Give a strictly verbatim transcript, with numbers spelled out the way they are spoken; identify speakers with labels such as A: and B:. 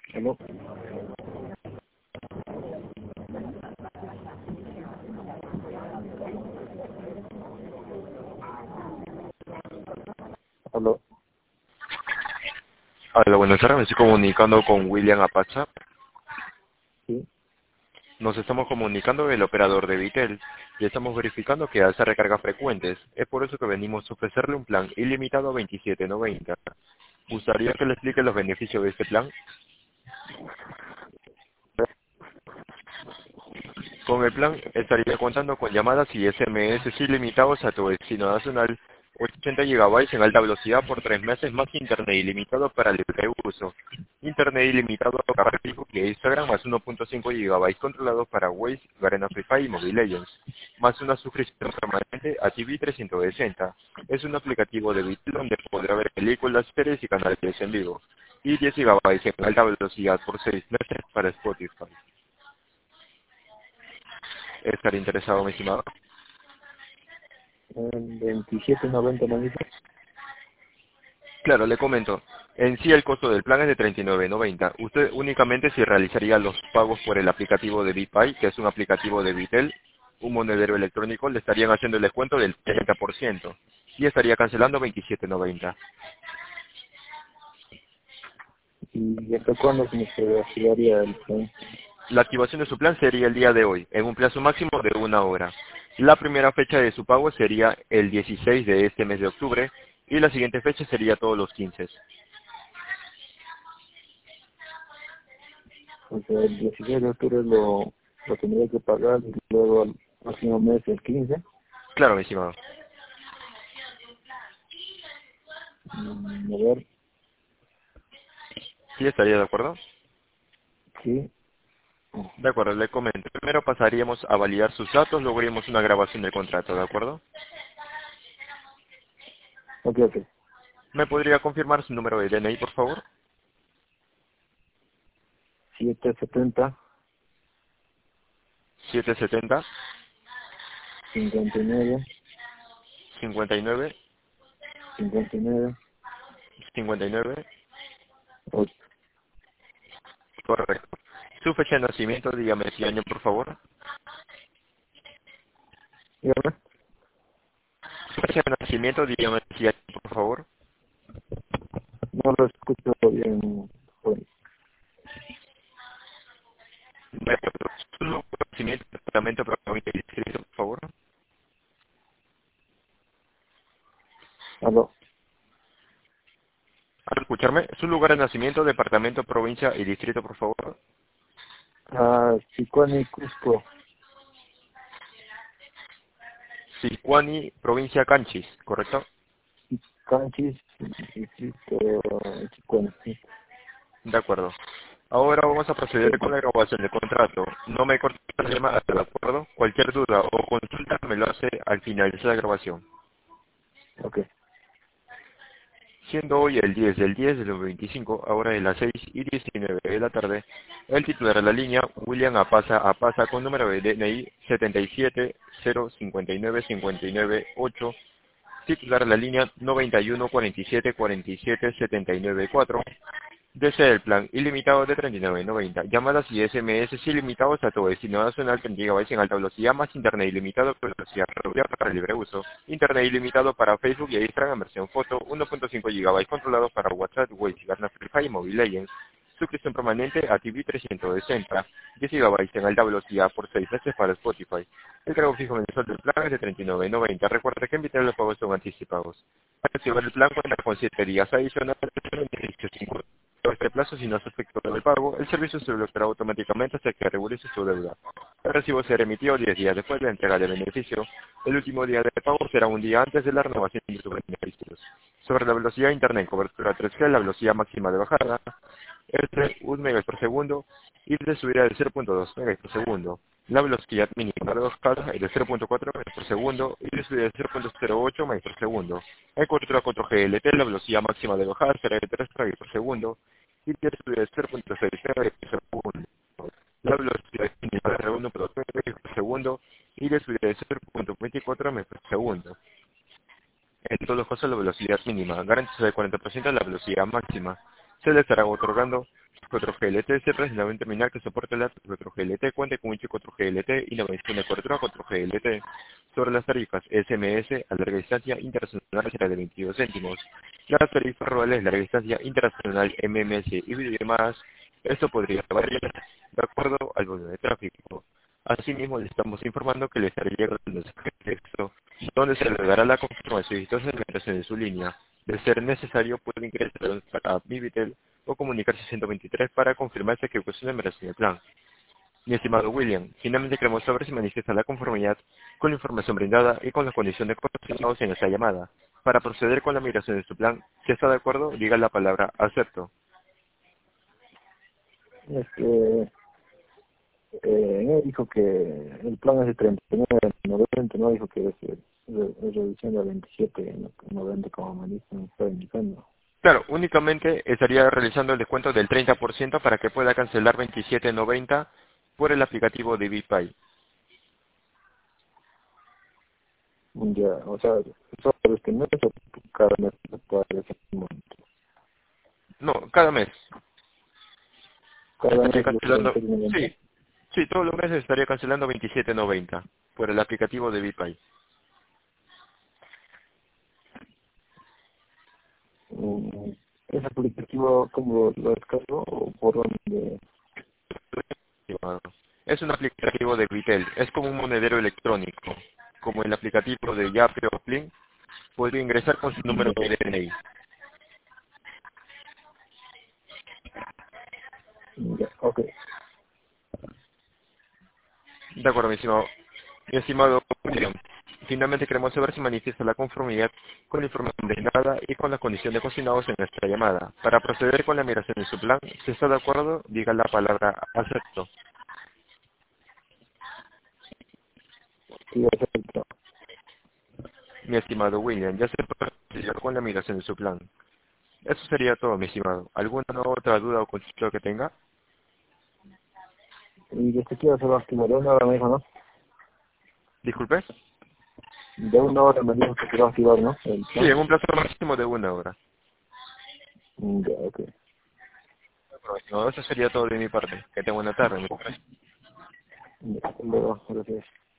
A: Aló, aló,
B: Hola, buenas tardes. Me estoy comunicando con William Apacha.
A: sí,
B: Nos estamos comunicando del operador de Vitel y estamos verificando que hace recargas frecuentes. Es por eso que venimos a ofrecerle un plan ilimitado a veintisiete noventa. ¿Gustaría que le explique los beneficios de este plan? Con el plan estaría contando con llamadas y S M S ilimitados a tu destino nacional, ochenta gigabytes en alta velocidad por tres meses más internet ilimitado para libre uso. Internet ilimitado para Facebook y Instagram más uno punto cinco gigabytes controlados para Waze, Garena Free Fire y Mobile Legends, más una suscripción permanente a T V trescientos sesenta. Es un aplicativo de Vitel donde podrá ver películas, series y canales en vivo. Y diez gigabytes en alta velocidad por seis meses para Spotify. ¿Estaré interesado, mi estimado?
A: en veintisiete noventa me dice.
B: Claro, le comento. En sí el costo del plan es de treinta y nueve noventa. Usted únicamente si realizaría los pagos por el aplicativo de BitPay, que es un aplicativo de Vitel, un monedero electrónico, le estarían haciendo el descuento del treinta por ciento y estaría cancelando veintisiete noventa.
A: ¿Y hasta cuándo se me activaría el plan?
B: La activación de su plan sería el día de hoy, en un plazo máximo de una hora. La primera fecha de su pago sería el dieciséis de este mes de octubre y la siguiente fecha sería todos los quince.
A: O sea, el dieciséis de octubre lo, lo tendría que pagar y luego al próximo mes, el quince.
B: Claro, mi estimado.
A: Mm, a ver,
B: ¿Sí estaría de acuerdo?
A: sí,
B: De acuerdo, le comento. Primero pasaríamos a validar sus datos, luego haríamos una grabación del contrato, ¿de acuerdo?
A: ok, ok.
B: ¿Me podría confirmar su número de D N I, por favor?
A: Siete setenta
B: siete setenta,
A: cincuenta y nueve
B: cincuenta y nueve,
A: cincuenta y nueve
B: cincuenta y nueve.
A: ocho.
B: Correcto. Su fecha de nacimiento, dígame si año, por favor.
A: Dígame.
B: Su fecha de nacimiento, dígame si año, por favor.
A: No lo escucho bien. Joven.
B: De acuerdo. Su lugar de nacimiento, departamento, provincia y distrito, por favor.
A: Aló.
B: ¿Al escucharme? Su lugar de nacimiento, departamento, provincia y distrito, por favor.
A: Ah, Sicuani, Cusco.
B: Sicuani, provincia Canchis, ¿correcto?
A: Canchis, distrito Sicuani. Sí.
B: De acuerdo. Ahora vamos a proceder con la grabación del contrato. No me cortes la llamada, ¿de acuerdo? Cualquier duda o consulta me lo hace al finalizar la grabación.
A: Ok.
B: Siendo hoy el diez del diez del veinticinco, ahora de las seis y diecinueve de la tarde, el titular de la línea, William Apaza Apaza, con número de D N I setenta y siete cero cincuenta y nueve cincuenta y nueve ocho, titular de la línea noventa y uno cuarenta y siete cuarenta y siete setenta y nueve cuatro, desea el plan ilimitado de treinta y nueve noventa. Llamadas y S M S ilimitados a todo destino nacional, treinta gigabytes en alta velocidad, más internet ilimitado con velocidad reducida para libre uso. Internet ilimitado para Facebook y Instagram en versión foto, uno punto cinco gigabytes controlados para WhatsApp, Waze, Garena Free Fire y Mobile Legends. Suscripción permanente a T V trescientos sesenta, diez gigabytes en alta velocidad por seis meses para Spotify. El cargo fijo mensual del plan es de treinta y nueve noventa. Recuerda que invitar los pagos son anticipados. Para activar el plan cuenta con siete días adicionales de beneficios incluidos. Por este plazo, si no se efectúa el pago, el servicio se bloqueará automáticamente hasta que regularice su deuda. El recibo será emitido diez días después de la entrega del beneficio. El último día de pago será un día antes de la renovación de sus beneficios. Sobre la velocidad de internet en cobertura tres G, la velocidad máxima de bajada es de un megabits por segundo y de subida de cero punto dos megabits por segundo. La velocidad mínima de bajada es de cero punto cuatro megabits por segundo y de subida de cero punto cero ocho megabits por segundo. En cobertura cuatro G L T, la velocidad máxima de bajada será de tres megabits por segundo y de subida de cero punto seis megabits por segundo. La velocidad mínima de uno punto dos megabits por segundo y de subida de cero punto veinticuatro megabits por segundo. En todos los casos, la velocidad mínima garantiza el cuarenta por ciento de la velocidad máxima. se le estará otorgando cuatro G L T, siempre es la terminal que soporte la cuatro G L T, cuente con un chip cuatro G L T y navegación de cobertura cuatro G L T. Sobre las tarifas S M S a larga distancia internacional será de veintidós céntimos. Las tarifas rurales de larga distancia internacional M M S y videollamadas, esto podría variar de acuerdo al volumen de tráfico. Asimismo, le estamos informando que le estará llegando un mensaje de texto donde se le dará la confirmación y todas las numeración de su línea. De ser necesario, puede ingresar a Vivitel o comunicarse a ciento veintitrés para confirmar esta ejecución de numeración del plan. Mi estimado William, finalmente queremos saber si manifiesta la conformidad con la información brindada y con las condiciones consignadas en esta llamada. Para proceder con la migración de su plan, si está de acuerdo, diga la palabra acepto.
A: Este, eh, me dijo que el plan es de treinta y nueve noventa, no dijo que es, de- es reducción de veintisiete noventa como me dicen, estoy indicando.
B: Claro, únicamente estaría realizando el descuento del treinta por ciento para que pueda cancelar veintisiete noventa por el aplicativo de VPay.
A: Ya, o sea, solo este mes o cada mes se puede hacer un monto.
B: No, cada mes.
A: Cada
B: Estaría
A: mes los
B: cancelando,
A: treinta y noventa.
B: sí, sí, todos los meses estaría cancelando veintisiete noventa por el aplicativo de VPay.
A: Mm, ¿ese aplicativo cómo lo descargo o por dónde?
B: Es un aplicativo de Vitel, es como un monedero electrónico, como el aplicativo de Yape o Plin, podría ingresar con su número de D N I.
A: Ya, ok.
B: De acuerdo, mi estimado, mi estimado William. Finalmente queremos saber si manifiesta la conformidad con la información brindada y con las condiciones consignadas en nuestra llamada. Para proceder con la migración de su plan, si está de acuerdo, diga la palabra acepto.
A: Sí, acepto.
B: Mi estimado William, ya se procedió con la migración de su plan. Eso sería todo, mi estimado. ¿Alguna otra duda o consulta que tenga?
A: Y desde aquí se va a activar de una hora, me dijo, ¿no?
B: Disculpe.
A: De una hora me dijo que se va a activar, ¿no? El
B: Sí,
A: plan.
B: en un plazo máximo de una hora.
A: Mm, ya, ok.
B: No, eso sería todo de mi parte. Que tenga buena tarde. Mi
A: Ya, hasta luego, gracias.